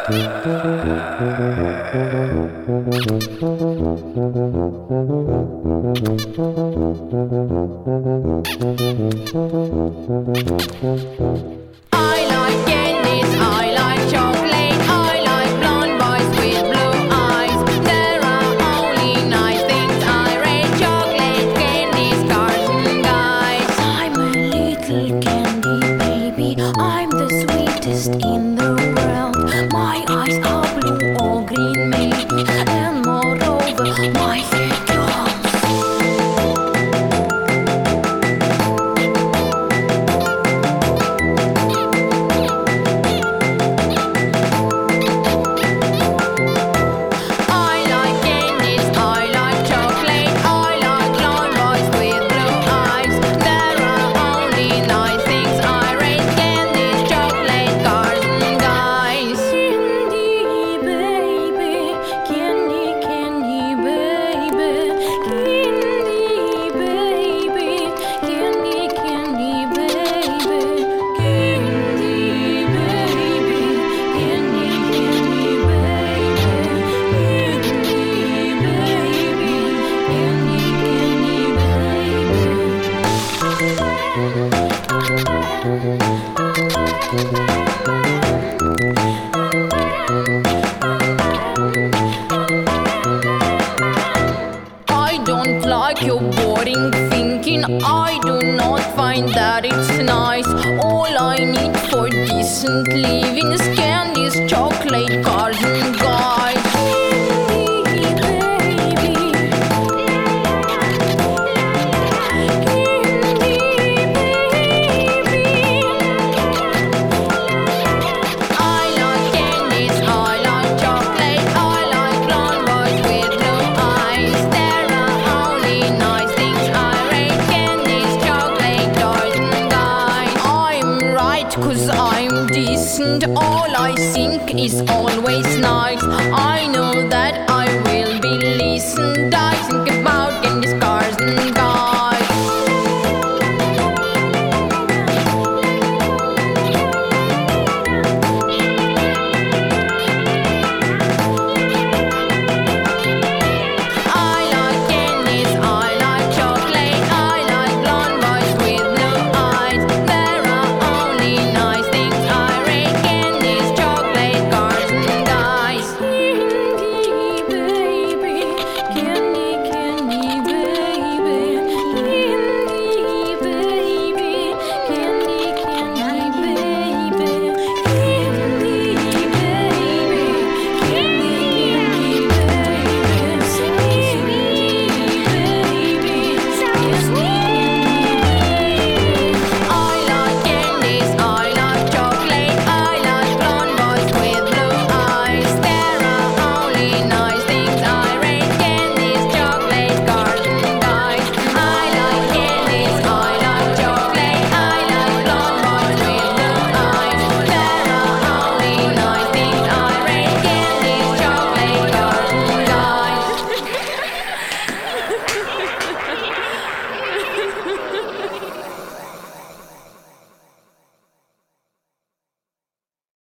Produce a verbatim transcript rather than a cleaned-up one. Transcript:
I like candies, I like chocolate, I like blonde boys with blue eyes. There are only nice things I rate: chocolate, candies, cars and guys. I'm a little candy baby, I'm the sweetest in the world. My eyes are blue or green maybe, and moreover my hair glows. I don't like your boring thinking, I do not find that it's nice. All I need for decent living is candies, chocolate, cars and guys. Cause I'm decent, all I think is always nice. I know that